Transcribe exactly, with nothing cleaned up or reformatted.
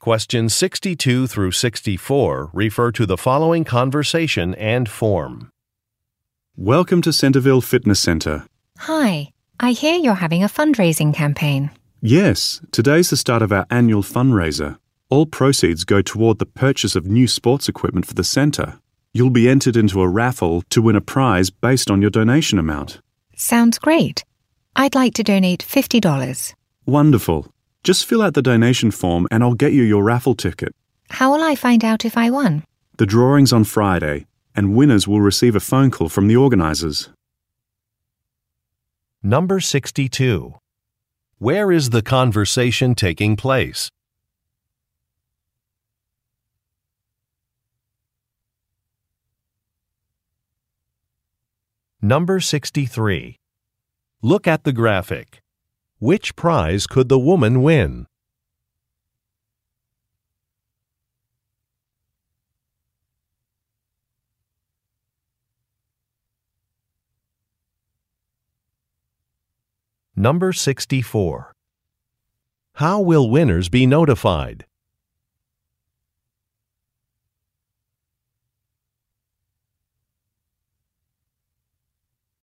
Questions sixty-two through sixty-four refer to the following conversation and form. Welcome to Centerville Fitness Center. Hi, I hear you're having a fundraising campaign. Yes, today's the start of our annual fundraiser. All proceeds go toward the purchase of new sports equipment for the center. You'll be entered into a raffle to win a prize based on your donation amount. Sounds great. I'd like to donate fifty dollars. Wonderful. Just fill out the donation form and I'll get you your raffle ticket. How will I find out if I won? The drawing's on Friday, and winners will receive a phone call from the organizers. Number sixty-two. Where is the conversation taking place? Number sixty-three. Look at the graphic. Which prize could the woman win? Number sixty-four. How will winners be notified?